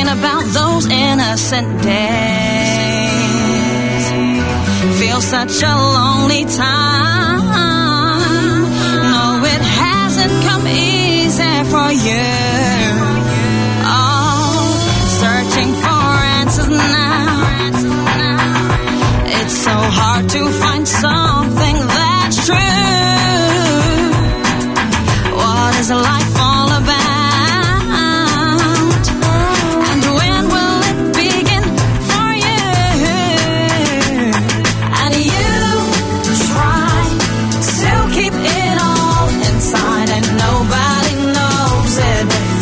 about those innocent days. Feel such a lonely time. No, it hasn't come easy for you. Oh, searching for answers now. It's so hard to find something that's true. What is life all about? And when will it begin for you? And you try to keep it all inside, and nobody knows it.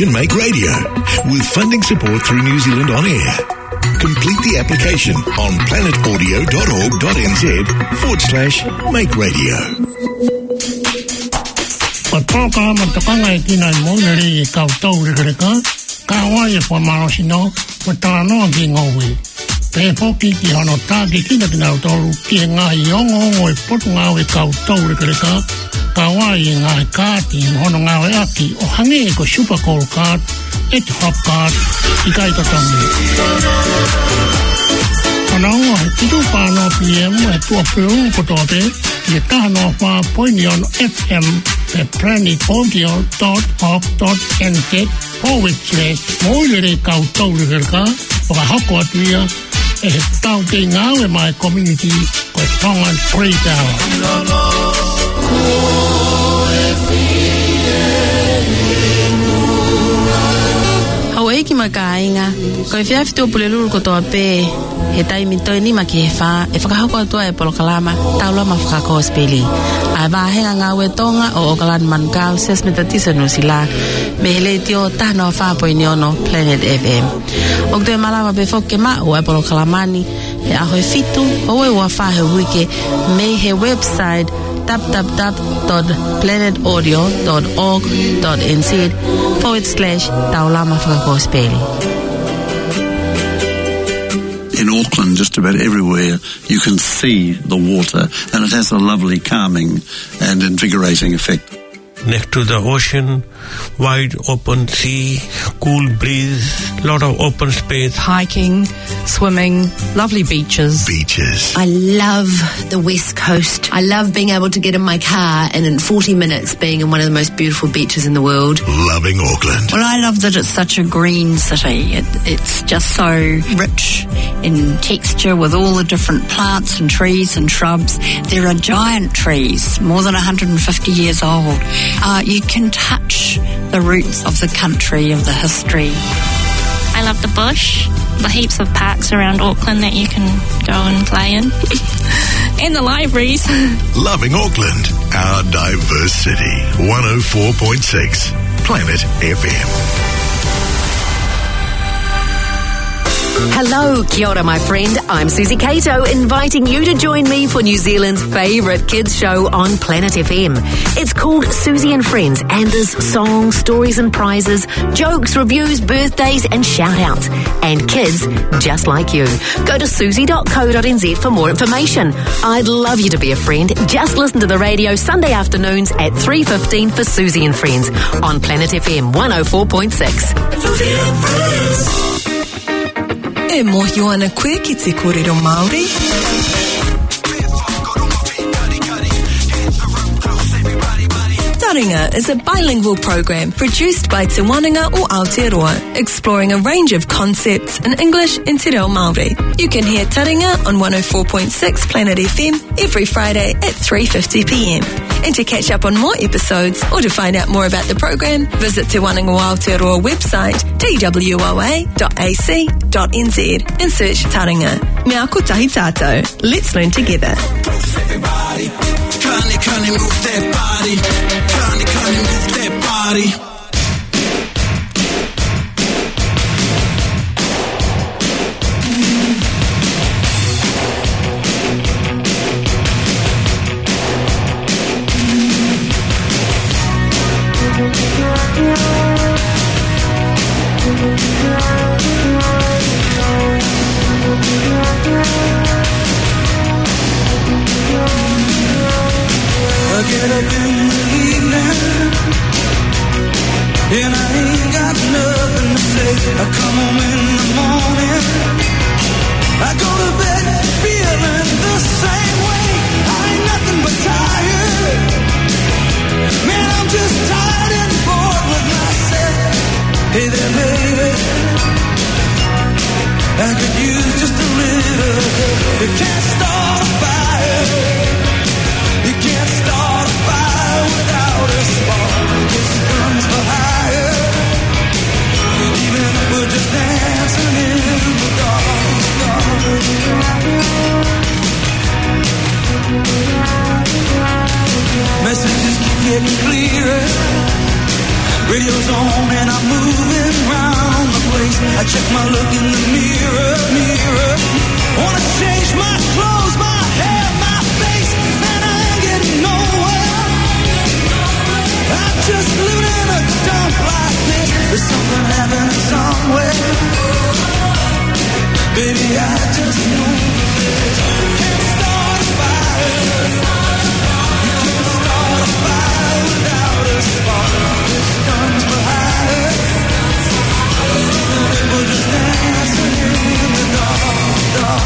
Operation Make Radio, with funding support through New Zealand On Air. Complete the application on planetaudio.org.nz/Make Radio. Patoka matakanga ikina monere kautau rekereka kawaii po marosino patano kingowe pe poki ki hono tagi kina kina utoru ki ngai ongo e potu ngawe kautau rekereka kawaii ngai kati hono ngawe aki o hange ko super cool card et hop card ikai totongi Anongo, titu pano PM e tua peung kotote ye tahano pa poinion FM pe planetaudio.org.nz/moilere kautau rekereka oka hako atuia e tau te ngawe mai community ko tongan pre-tower. Hawaiki makainga, ko ifia fitu pulelulu kotoa pe he taimi toi ni maki he wha e whakahoko atua e polokalama taula ma whakako speli a wahenga ngā we tonga o Okalan Mankau ses me tatisa nusila me hele tio tahno whapo ini ono Planet FM o kutoi malama be whoke ma o e polokalamani he aho e fitu o e ua whahe wike me he website www.planetaudio.org.nz/taulama whakako speli. In Auckland, just about everywhere, you can see the water, and it has a lovely calming and invigorating effect. Next to the ocean, wide open sea, cool breeze, lot of open space. Hiking, swimming, lovely beaches. Beaches. I love the West Coast. I love being able to get in my car and in 40 minutes being in one of the most beautiful beaches in the world. Loving Auckland. Well, I love that it's such a green city. It's just so rich in texture with all the different plants and trees and shrubs. There are giant trees, more than 150 years old. You can touch the roots of the country, of the history. I love the bush, the heaps of parks around Auckland that you can go and play in, and the libraries. Loving Auckland, our diverse city. 104.6 Planet FM. Hello, kia ora, my friend. I'm Susie Cato, inviting you to join me for New Zealand's favourite kids show on Planet FM. It's called Susie and Friends, and there's songs, stories and prizes, jokes, reviews, birthdays and shout-outs. And kids just like you. Go to susie.co.nz for more information. I'd love you to be a friend. Just listen to the radio Sunday afternoons at 3:15 for Susie and Friends on Planet FM 104.6. Susie and Friends. E mohi ana koe ki te kōrero Māori. Taringa is a bilingual program produced by Te Wananga o Aotearoa, exploring a range of concepts in English and Te Reo Māori. You can hear Taringa on 104.6 Planet FM every Friday at 3:50 p.m. And to catch up on more episodes or to find out more about the program, visit Te Wananga o Aotearoa website twoa.ac.nz and search Taringa. Mea ko tahi tātou. Let's learn together. Everybody, kani move that body. Kani move that body. I get up in the evening and I ain't got nothing to say. I come home in the morning, I go to bed feeling the same way. I ain't nothing but tired. Man, I'm just tired and bored with myself. Hey there, baby, I could use just a little help. You can't start a fire. You can't start a fire without a spark. It burns for higher, even if we're just dancing in the dark. Messages keep getting clearer. Radio's on and I'm moving round the place. I check my look in the mirror. Wanna change my clothes, my hair, my face, and I ain't getting nowhere. I'm just living in a dump like this. There's something happening somewhere. Baby, I just know this. You can't start a fire. You can't start a fire without a spark. This guns behind. We're just dancing in the dark.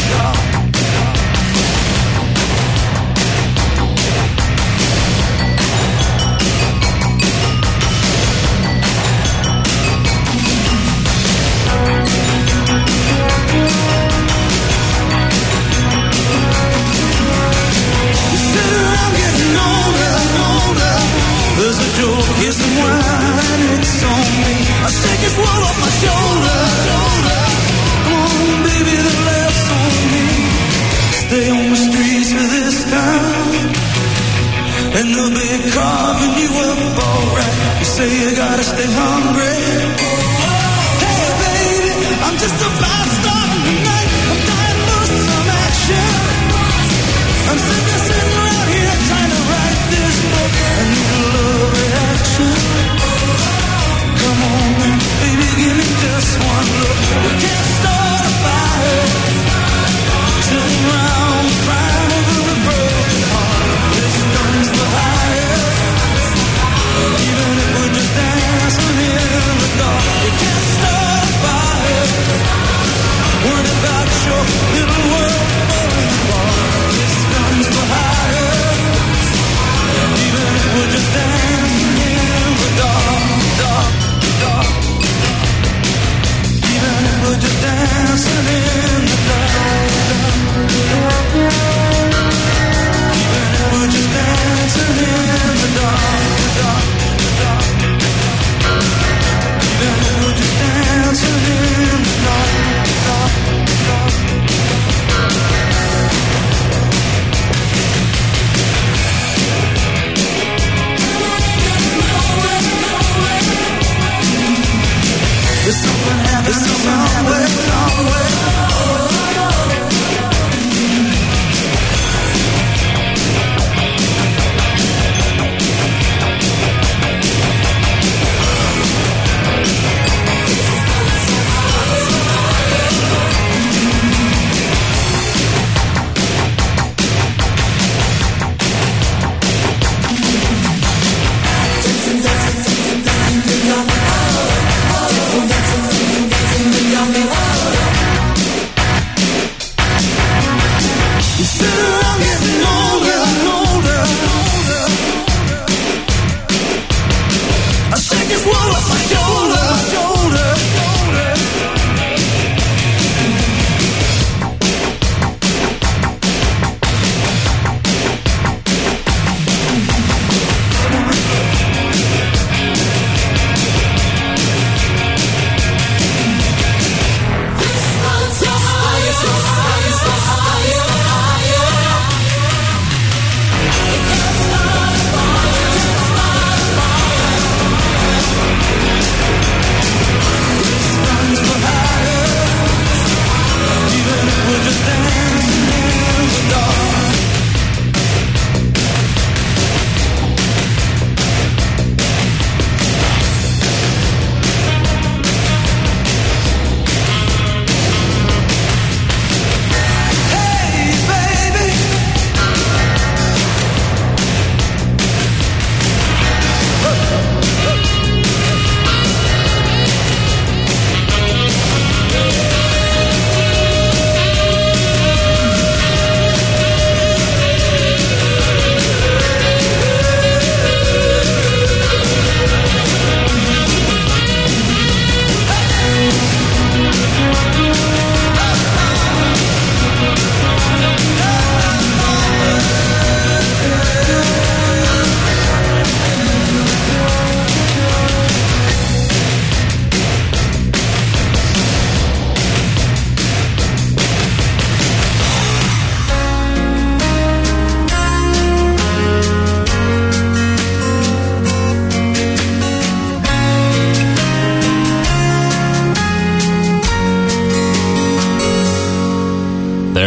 There's a joke, here's some wine, it's on me. I shake it roll off my shoulder. Come on, baby, the laugh's on me. Stay on the streets of this town, and they'll be carving you up alright. You say you gotta stay hungry. Hey, baby, I'm just a fast star tonight. I'm dying for some action. I'm sick of sitting around here trying to write this book. I need a love reaction. Come on, baby, give me just one look. We can't start a fire. Sitting around crying over a broken heart. This burns the highest. Even if we're just dancing in the dark. We can't start a fire.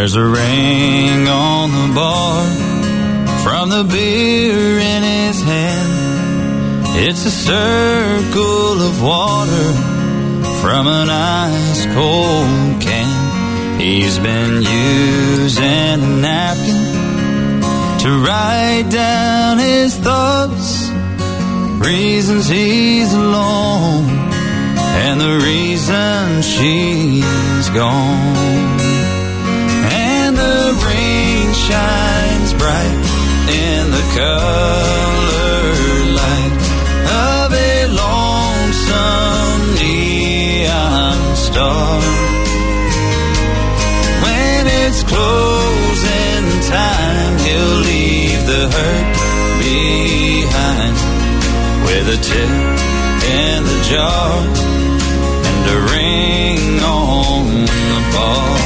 There's a ring on the bar from the beer in his hand. It's a circle of water from an ice-cold can. He's been using a napkin to write down his thoughts, reasons he's alone, and the reason she's gone. And the ring shines bright in the colored light of a lonesome neon star. When it's closing time, he'll leave the hurt behind with a tip in the jar and a ring on the bar.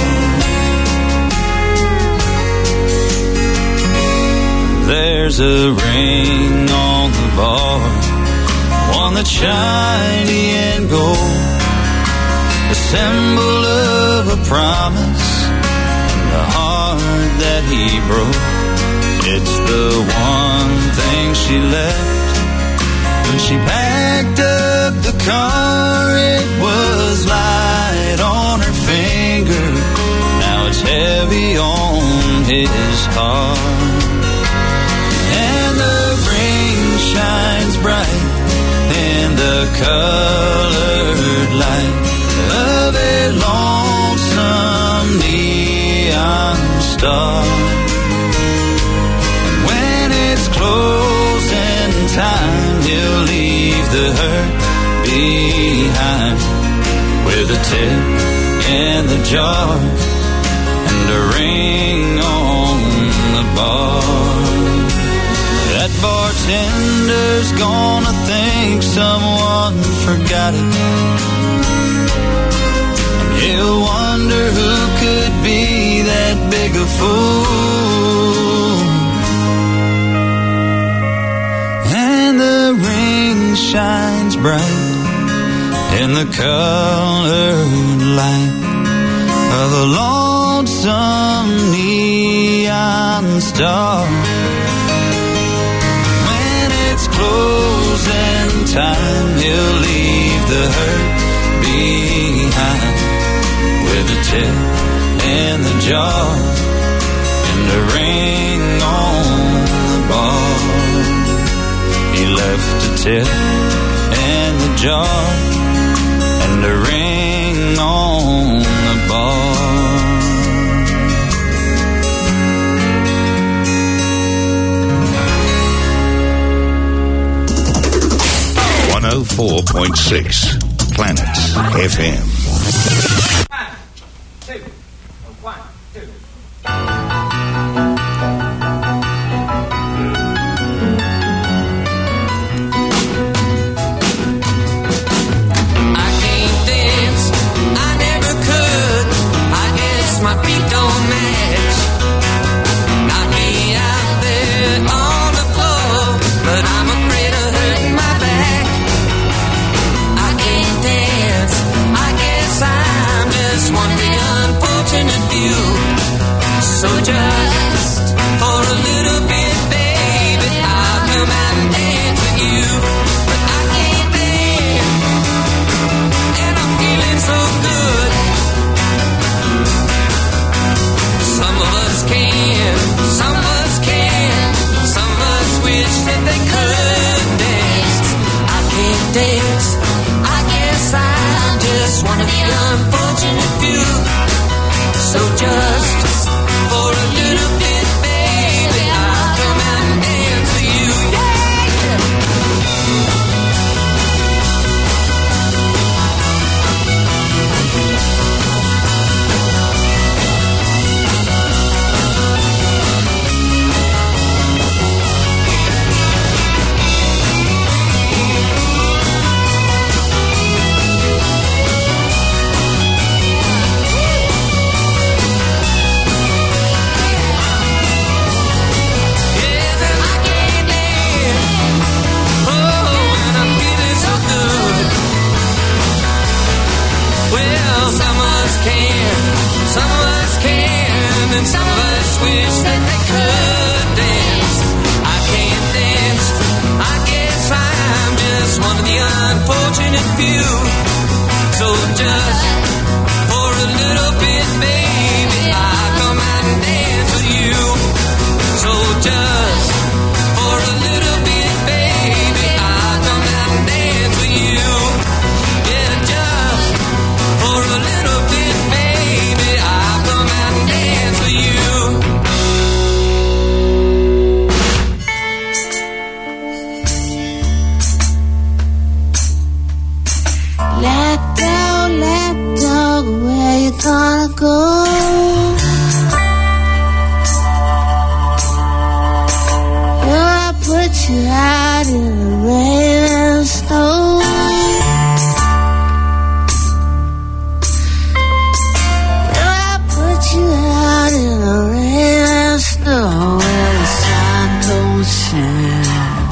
There's a ring on the bar, one that's shiny and gold, a symbol of a promise and the heart that he broke. It's the one thing she left when she packed up the car. It was light on her finger, now it's heavy on his heart. And the ring shines bright in the colored light of a lonesome neon star. And when it's closing time, he'll leave the hurt behind with a tip in the jar and a ring on the bar. That bartender's gonna think someone forgot it, and he'll wonder who could be that big a fool. And the ring shines bright in the colored light of a lonesome neon star. When it's closing time, he'll leave the hurt behind with a tip in the jar and a ring on the bar. He left a tip in the jar and a ring on the bar. 104.6 Planet FM. 1, 2, 1, 2. My feet don't match. Got me out there on the floor, but I'm afraid of hurting my back. I can't dance. I guess I'm just go. I put you out in the rain and snow. I put you out in the rain and snow where the sun don't shine.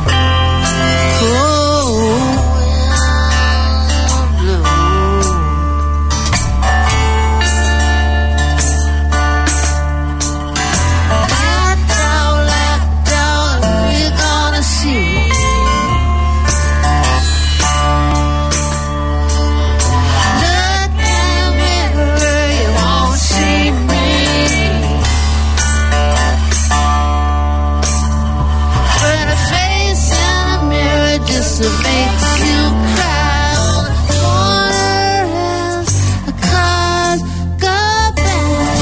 It makes you cry. Water as the cars go by.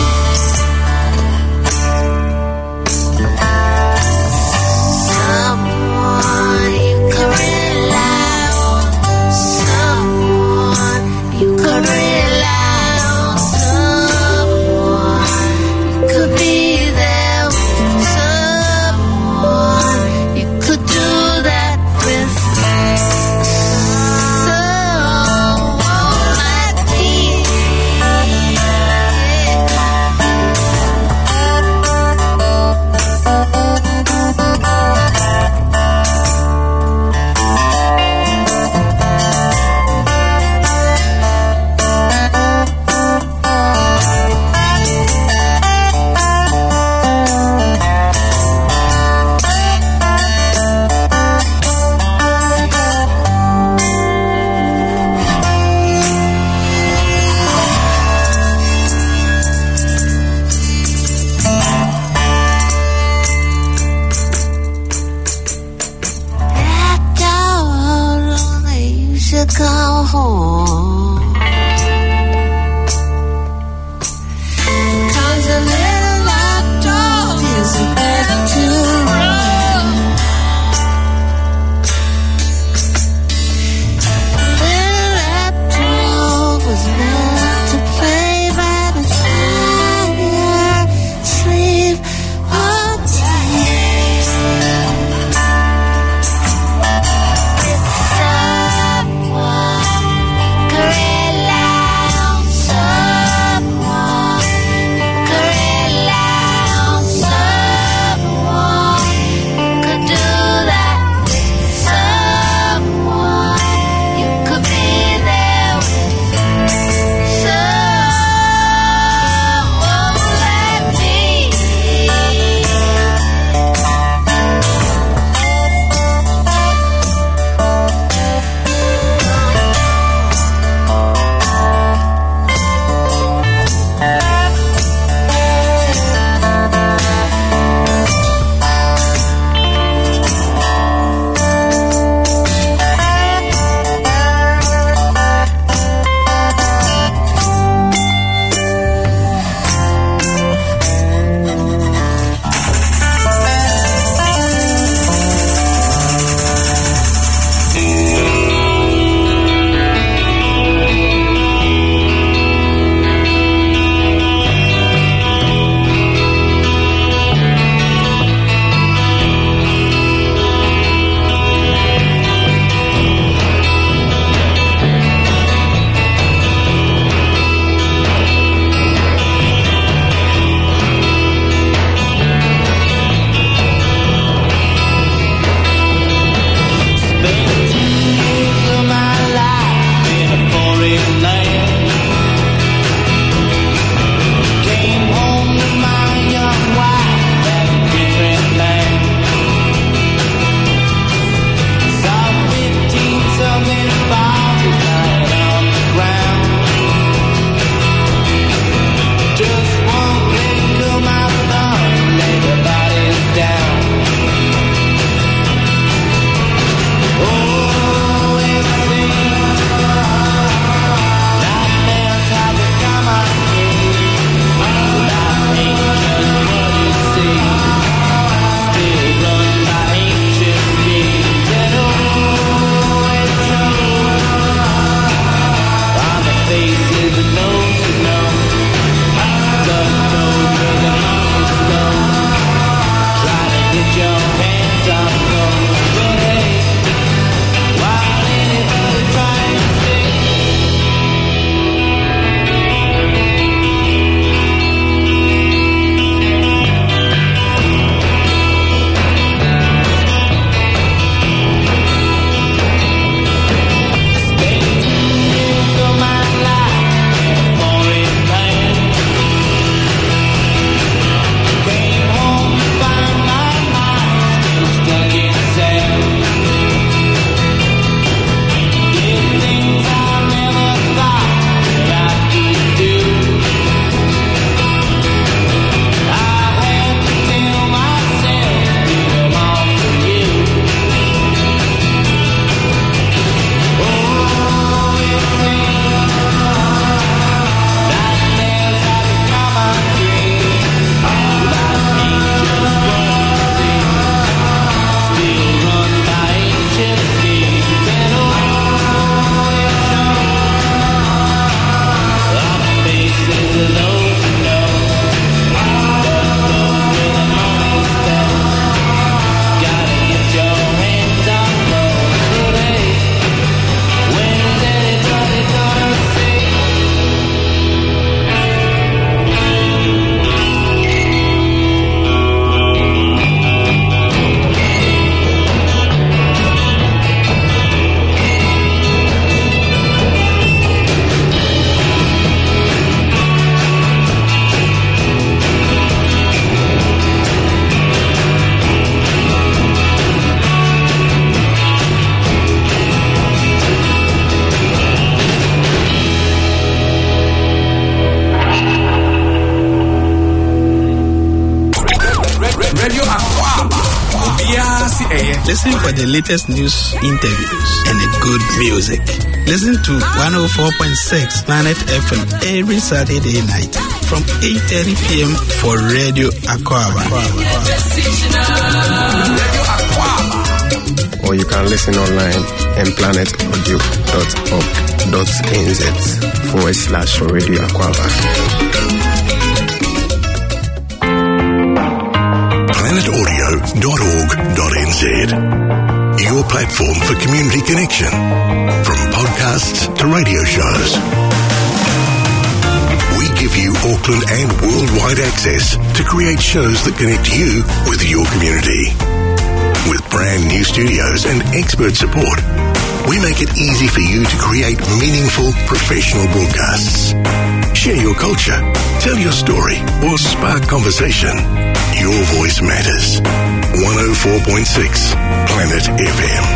Someone you could rely on. Someone you could rely on. Someone you could be there with. Someone you could do that with. Go home. 'Cause a little locked dog isn't meant to run. A little locked dog was meant to play by the fire, sleep all day. Listen for the latest news, interviews, and the good music. Listen to 104.6 Planet FM every Saturday night from 8:30 p.m. for Radio Aquaba. Or you can listen online at planetaudio.org.nz/Radio Aquaba. planetaudio.org.nz. Your platform for community connection. From podcasts to radio shows. We give you Auckland and worldwide access to create shows that connect you with your community. With brand new studios and expert support, we make it easy for you to create meaningful professional broadcasts. Share your culture, tell your story, or spark conversation. Your voice matters. 104.6 Planet FM.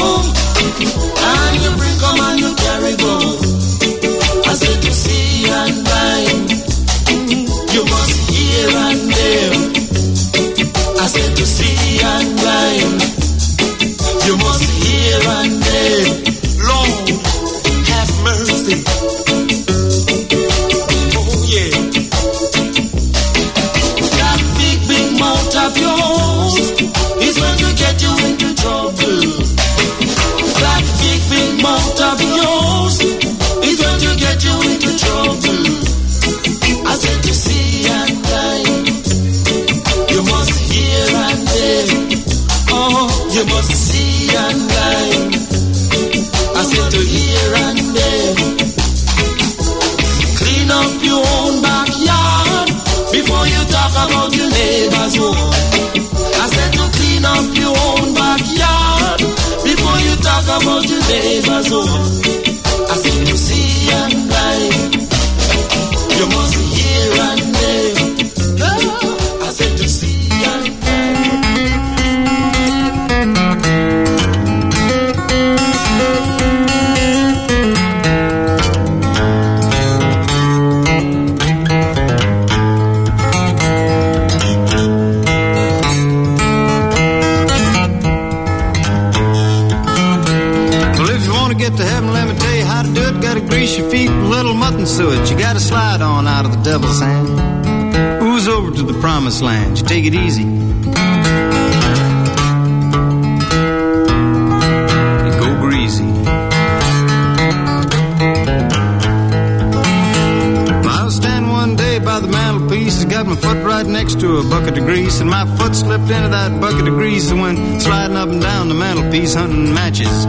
And you bring come and you carry go. I said to see and up your own backyard before you talk about your neighbor's own. I said to see and blind, you must hear and name. I said to see and grease your feet with little mutton suet. You gotta slide on out of the devil's hand. Ooze over to the promised land. You take it easy. You go greasy. I was standing one day by the mantelpiece. I got my foot right next to a bucket of grease, and my foot slipped into that bucket of grease and went sliding up and down the mantelpiece hunting matches.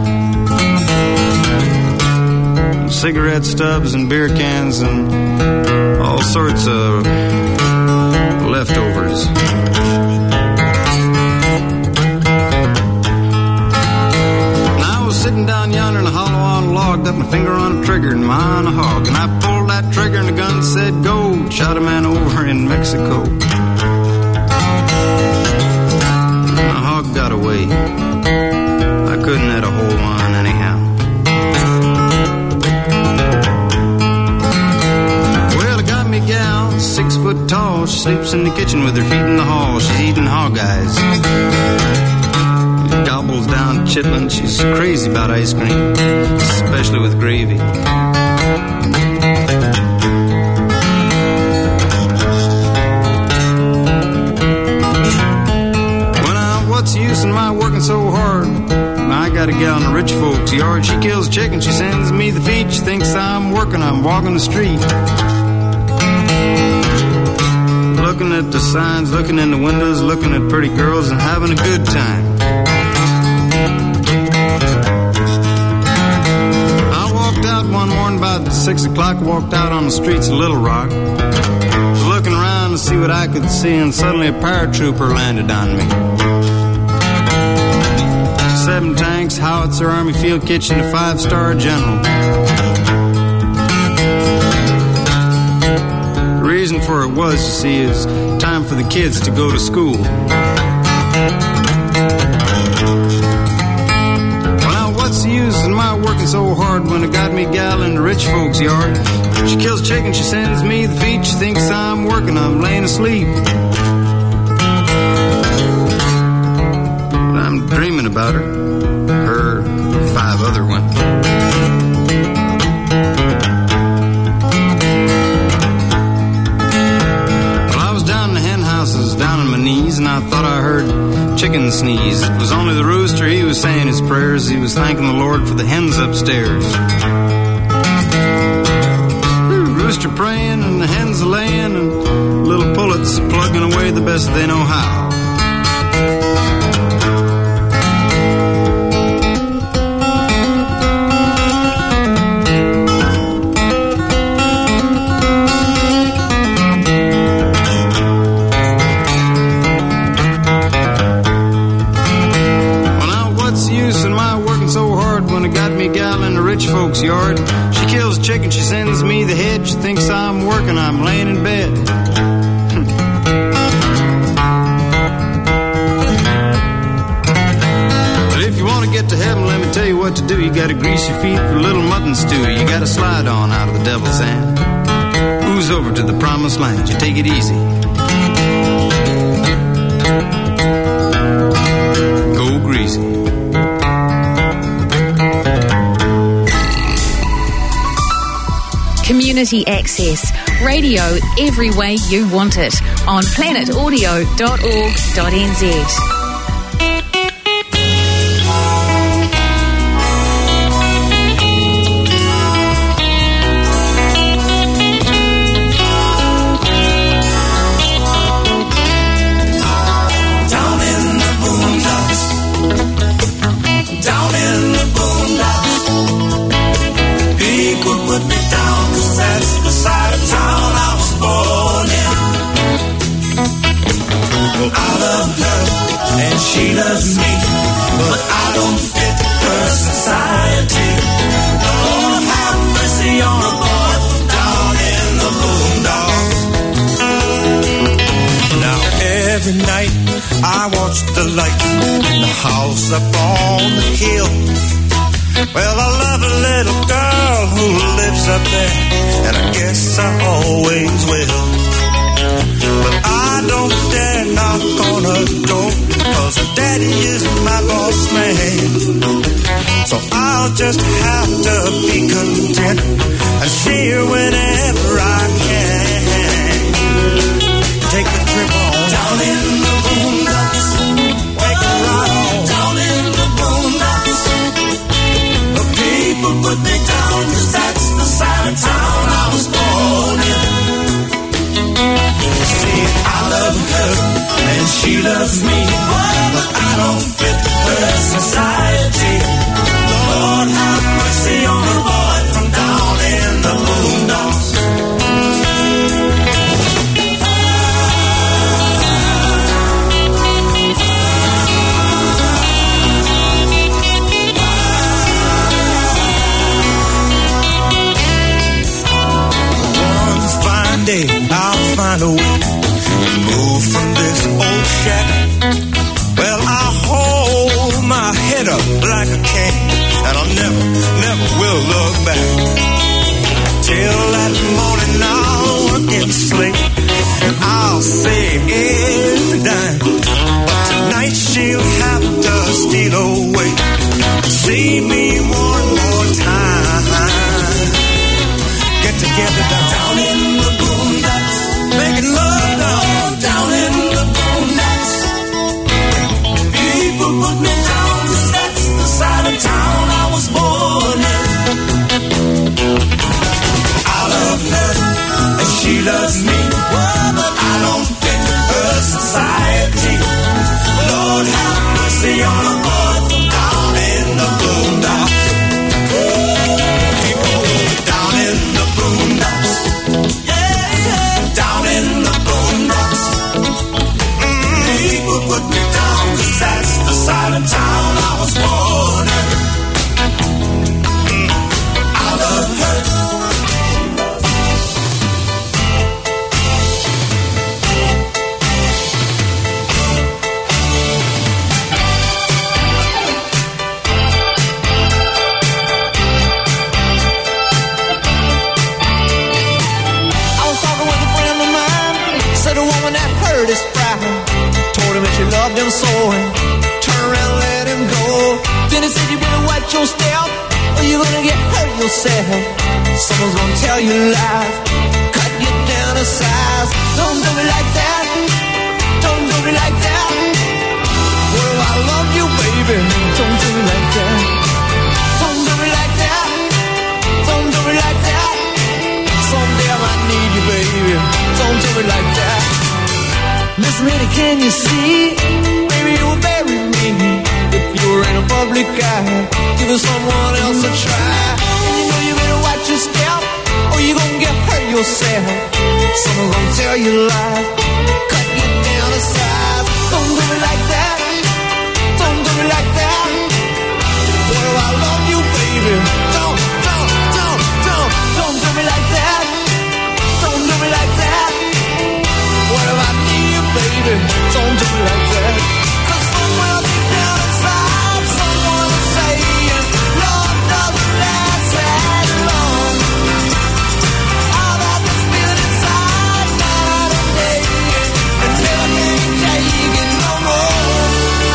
Cigarette stubs and beer cans and all sorts of leftovers. And I was sitting down yonder in a hollow on a log, got my finger on a trigger and my eye on a hog, and I pulled that trigger and the gun said go. Shot a man over in Mexico. My hog got away. I couldn't add a whole one anyhow. Gal, 6 foot tall, she sleeps in the kitchen with her feet in the hall. She's eating hog eyes. She gobbles down chitlin. She's crazy about ice cream, especially with gravy. What's the use in my working so hard? I got a gal in a rich folks' yard. She kills chicken, she sends me the feed. She thinks I'm working, I'm walking the street. Looking at the signs, looking in the windows, looking at pretty girls and having a good time. I walked out one morning about 6 o'clock, walked out on the streets of Little Rock. Was looking around to see what I could see, and suddenly a paratrooper landed on me. 7 tanks, howitzer, Army field kitchen, a 5-star general. The reason for it was, you see, is time for the kids to go to school. Well, now, what's the use in my working so hard when I got me a gal in the rich folks' yard? She kills chicken, she sends me the feed. She thinks I'm working, I'm laying asleep. But I'm dreaming about her 5 other ones. Down on my knees, and I thought I heard chicken sneeze. It was only the rooster, he was saying his prayers. He was thanking the Lord for the hens upstairs. Rooster praying and the hens a laying, and little pullets plugging away the best they know how. Folks' yard. She kills chicken, she sends me the head. She thinks I'm working, I'm laying in bed. But if you want to get to heaven, let me tell you what to do. You gotta grease your feet with a little mutton stew. You gotta slide on out of the devil's hand. Ooze over to the promised land. You take it easy. Go greasy. Community access. Radio every way you want it on planetaudio.org.nz. I loved her every night I watch the light in the house up on the hill. Well, I love a little girl who lives up there, and I guess I always will. But I don't dare knock on her door, 'cause her daddy is my boss man. So I'll just have to be content and see her whenever I can. Take the trip on down in the boondocks. Take a ride on down in the boondocks. The people put me down 'cause that's the side of town I was born in. See, I love her and she loves me, but I don't fit her society. Lord have mercy on a boy from down in the boondocks. One fine day I'll find a way to move from this old shack. Well, I'll hold my head up like a cat, and I'll never will look back. Till that morning I'll work in slate, and I'll save every dime. But tonight she'll have to steal away, see me one more time. Get together down in the boondocks, making love down in the boondocks. People put me down 'cause that's the side of town I was born in. I love her and she loves me, but I don't fit her society. Lord have mercy on a boy from down in the boondocks. People down in the boondocks, yeah, down in the boondocks. People put me down 'cause that's the side of town I was born in. I love her. I was talking with a friend of mine, said a woman that hurt his pride, told him that she loved him so, and turn around and let him go. Then he said, you better watch your step, or you're gonna get hurt yourself. Someone's gonna tell you lies, cut you down to size. Don't do me like that, don't do me like that. What if I love you, baby? Don't do me like that. Don't do me like that, don't do me like that. Someday I might need you, baby. Don't do me like that. Listen, lady, can you see? Maybe you will bury me if you were in a public eye. Give someone else a try. And you know you better watch your step, or you're gonna get hurt yourself. Someone's gonna tell you lies, cut you down to size. Don't do me like that, don't do me like that. What if I love you, baby? Don't do me like that. Don't do me like that. What if I need you, baby? Don't do me like that. 'Cause somewhere deep down inside, someone is saying love doesn't last that long. All that was feeling inside, night and day, and never can take it no more.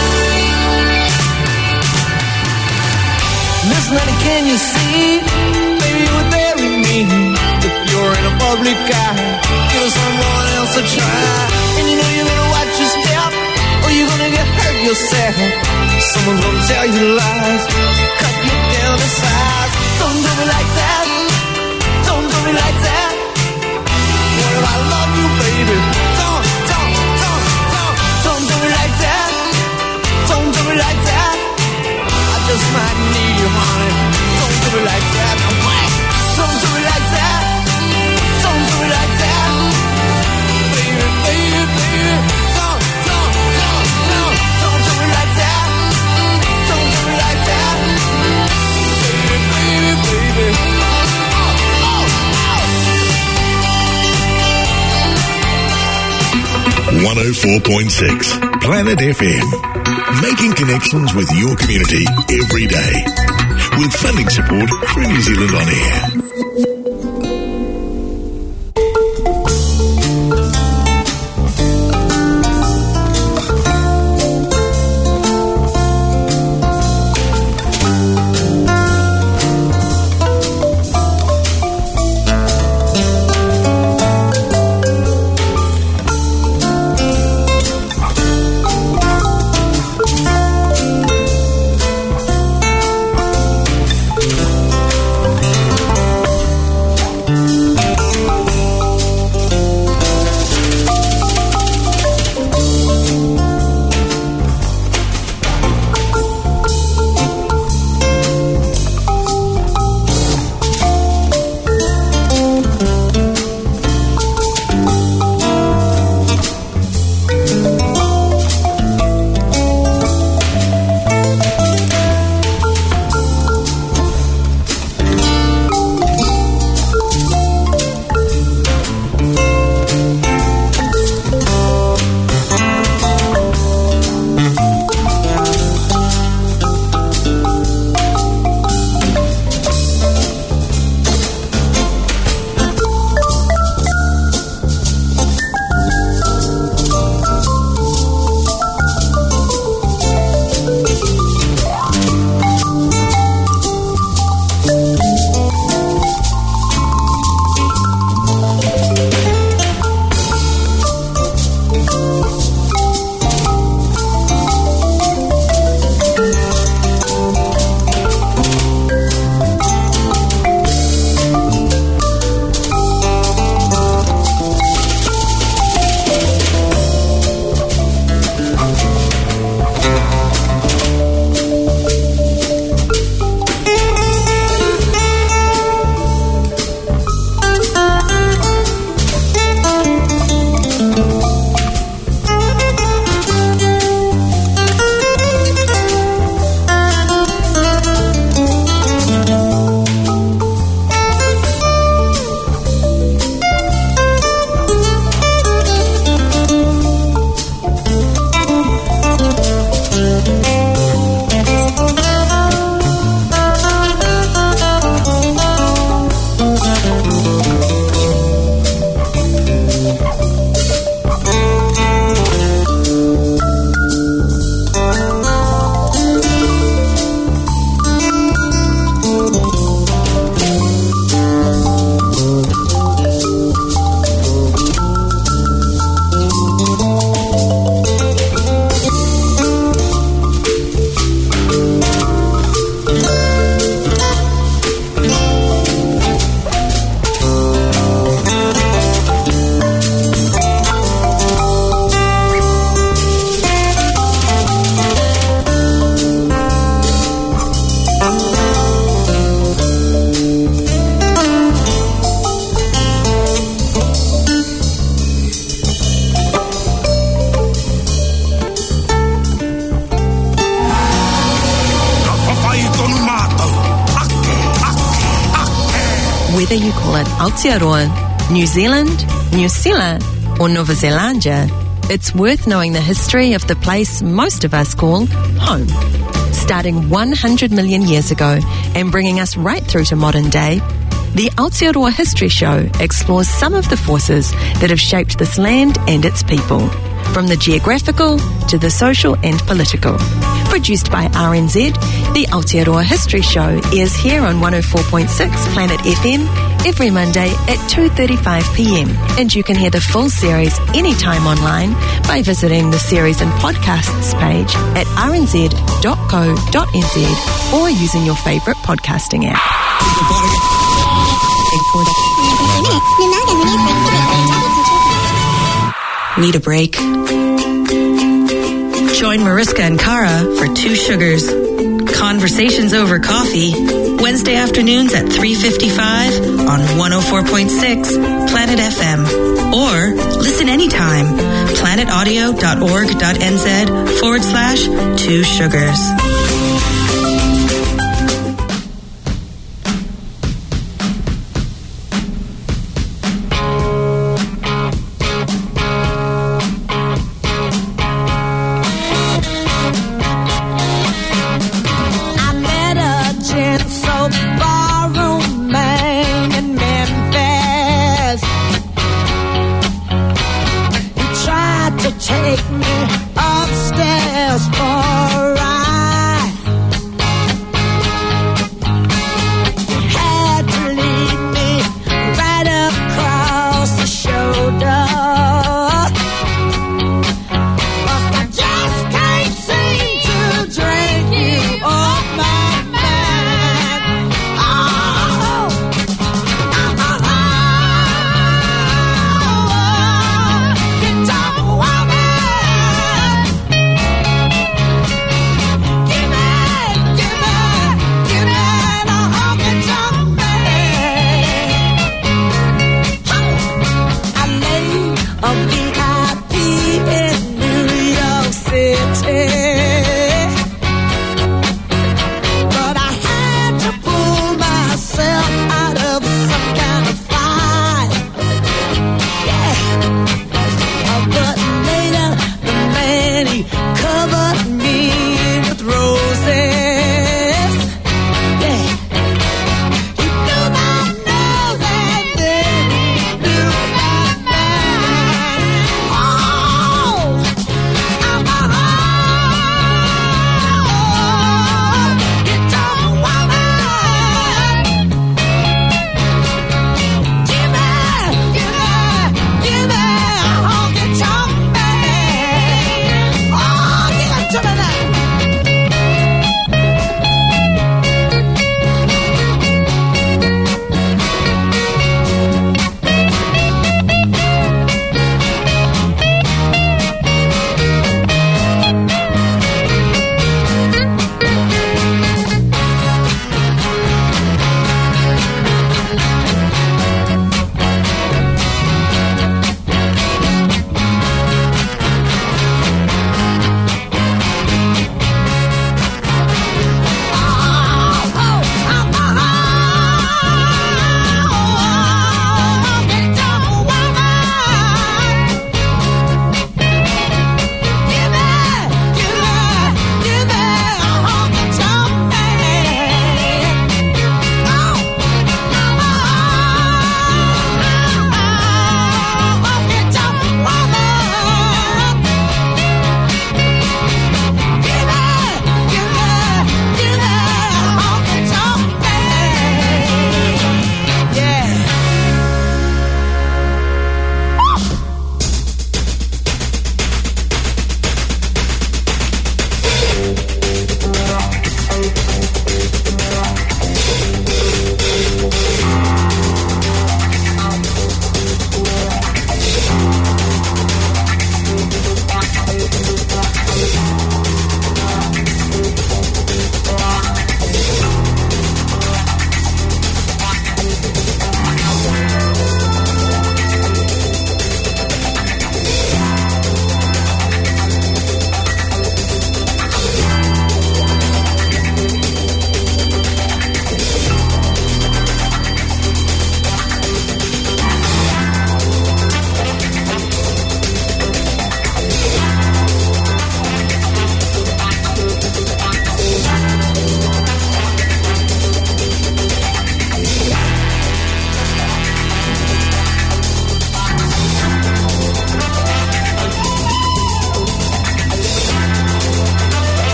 Listen, honey, can you see? Maybe you would bury me if you're in a public eye. Give someone else a try. And you know you better watch your step, or you're gonna get hurt yourself. Someone's gonna tell you lies, cut you down to size. Don't do me like that, don't do me like that. What if I love you, baby? Don't do me like that. Don't do me like that. I just might need you, honey. Don't do me like that. Don't do me like that. Don't do me like that. Baby, baby, baby. Don't do me like that. Don't do me like that. 104.6 Planet FM. Making connections with your community every day. With funding support from New Zealand On Air. Whether you call it Aotearoa, New Zealand, New Zealand, or Nova Zelandia, it's worth knowing the history of the place most of us call home. Starting 100 million years ago and bringing us right through to modern day, the Aotearoa History Show explores some of the forces that have shaped this land and its people, from the geographical to the social and political. Produced by RNZ, the Aotearoa History Show airs here on 104.6 Planet FM every Monday at 2:35pm, and you can hear the full series anytime online by visiting the series and podcasts page at rnz.co.nz or using your favourite podcasting app. Need a break? Join Mariska and Kara for Two Sugars. Conversations over coffee. Wednesday afternoons at 3:55 on 104.6 Planet FM. Or listen anytime. planetaudio.org.nz/Two Sugars. took me upstairs for a ride. Had to lead me right across the shoulder. 'Cause I just can't seem to drink you off my mind. Oh, guitar woman, give me the honky tonk man. I made a VIP in New York City, but I had to pull myself out of some kind of fight. Yeah. But later, the man, he covered me with roses. Yeah. He blew my nose and then he blew my mind. Oh, I'm a guitar woman. Give me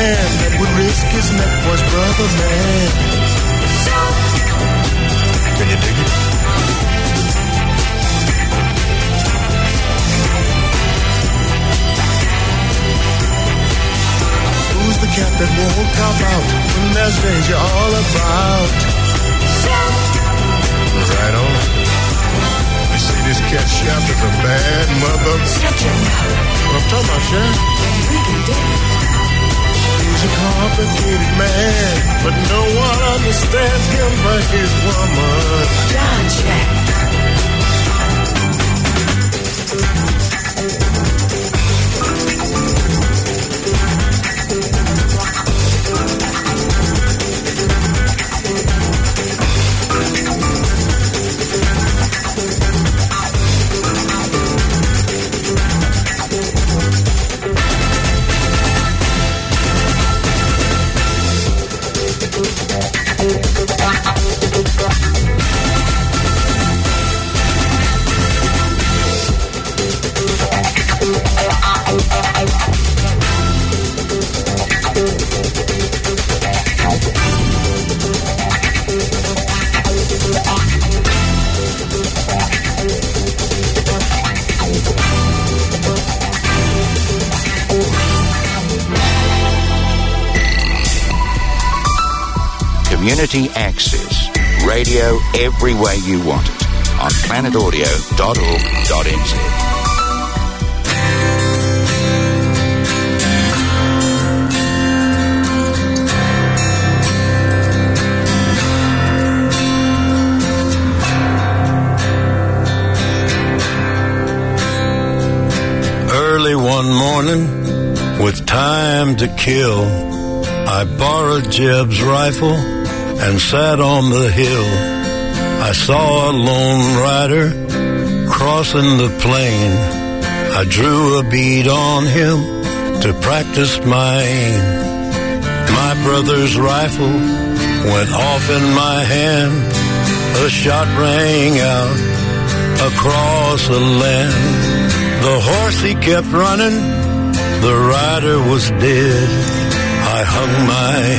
man that would risk his neck for his brother man. Can you dig it? Who's the cat that won't cop out when there's danger all about? Right on. You see, this cat chef is a bad mother. Shut your mouth. What I'm talking about, Chef? He's a complicated man, but no one understands him but his woman. John Jack. Community Access. Radio every way you want it on planetaudio.org.nz. Early one morning, with time to kill, I borrowed Jeb's rifle and sat on the hill. I saw a lone rider crossing the plain. I drew a bead on him to practice my aim. My brother's rifle went off in my hand. A shot rang out across the land. The horse he kept running, the rider was dead. I hung my